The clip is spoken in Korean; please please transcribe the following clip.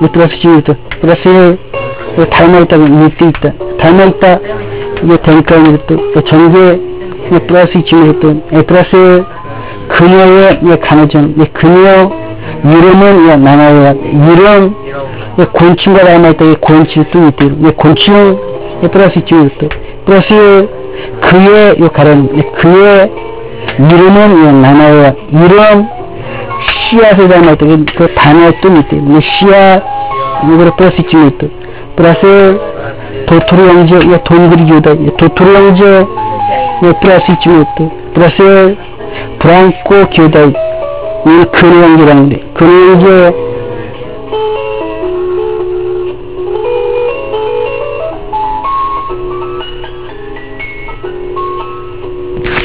प्लस जीवित प्लस 닮아 있다고 밑에 있다 닮아 있다 이게 대립관이 또 전개 플러스 지금 플러스 그녀의 간호전 그녀 이름은 나나야 이름 곤충과 닮아 있다 곤충 또 있대 곤충 플러스 지금 플러스 그의 가련 그의 이름은 나나야 이름 씨앗에 닮아 있다 그 단어 또 있대 씨앗 이거를 플러스 지금 있다 플러스 도토리 형제 돈 그리기다 도토리 형제 플러스 지금 있다 플러스 브랑코 교다 이 근호 형제라는데 근호 형제